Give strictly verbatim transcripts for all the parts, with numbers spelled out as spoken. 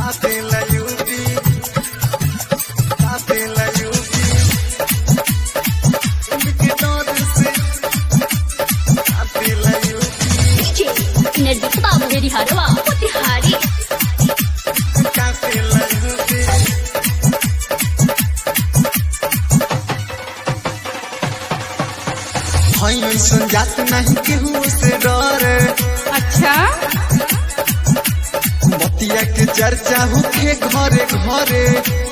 कापेला यूपी कापेला यूपी इनके डर से कापेला यूपी नजदीक बाबू मेरी हरवा मोतिहारी कापेला यूपी भाई ऐसन जात नहीं केहू से डरे। अच्छा बतिया के चर्चा होखे घरे घरे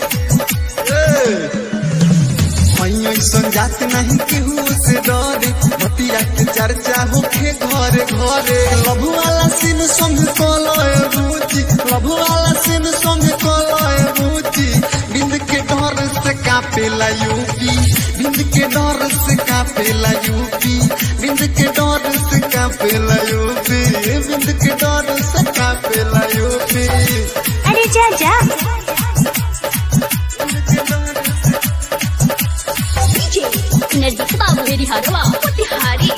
भाई ऐसन जात नहीं केहू से डरे। बतिया के चर्चा होखे घरे घरे लभु वाला सीन संग कलय बूची लभु वाला सीन संग कलय बूची बिंद के डर से कापेला यूपी बिंद के डर से कापेला यूपी बिंद के डर से कापेला यूपी बिंद के डर से कापेला यूपी अरे जा जा नजदीक बाबू मेरी हरवा मोतिहारी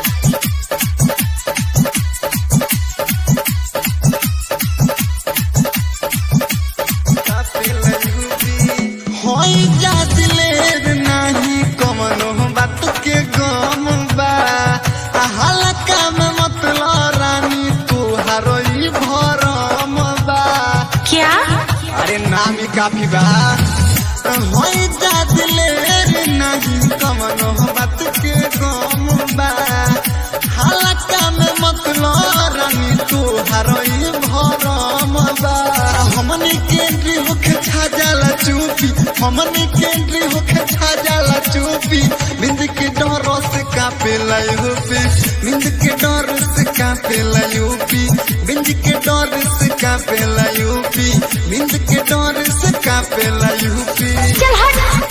होई जा दिलेर नाही कमनो बात के गम बा हल्का में मतलब रानी तुहारो ई भरम बा। क्या अरे नाम ही काफी बा होई जा दिलेर नाही कमनो बात के गम बा हल्का में मतलब रानी तुहारो ई भरम बा। हमनी के एंट्री होके छा जाला चुपी हमनी के एंट्री होके छा जाला चुपी बिंद के डर से कापेला यूपी बिंद के डर से कापेला यूपी बिंद के डर से कापेला यूपी बिंद के डर से कापेला यूपी चल हट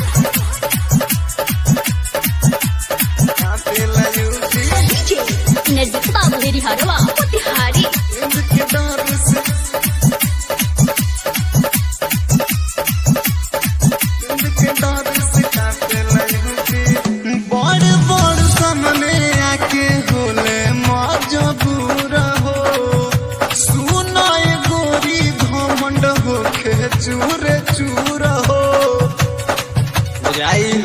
कापेला यूपी नजदीक बाबू मेरी हरवा मोतिहारी बिंद के डर से बिंद के डर से कापेला यूपी बड़ बड़ सामने आके होले मजबूर हो सुनो ए गोरी घमंड होके चूर चूर हो बुझाई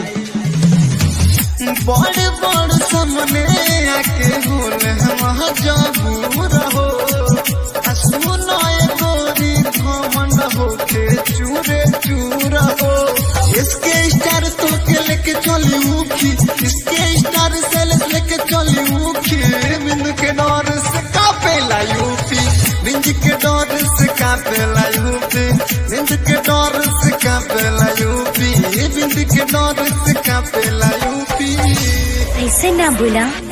बड़ बड़ सामने आके होले मजबूर हो सुनो ए गोरी घमंड होके चूर चूर हो इसके स्टार तो के लेके चली उखी इसके स्टार से लेके चली उखी बिंद के डर से कापेला यूपी बिंद के डर से कापेला यूपी बिंद के डर से कापेला यूपी बिंद के डर से कापेला यूपी ऐसे ना बोला।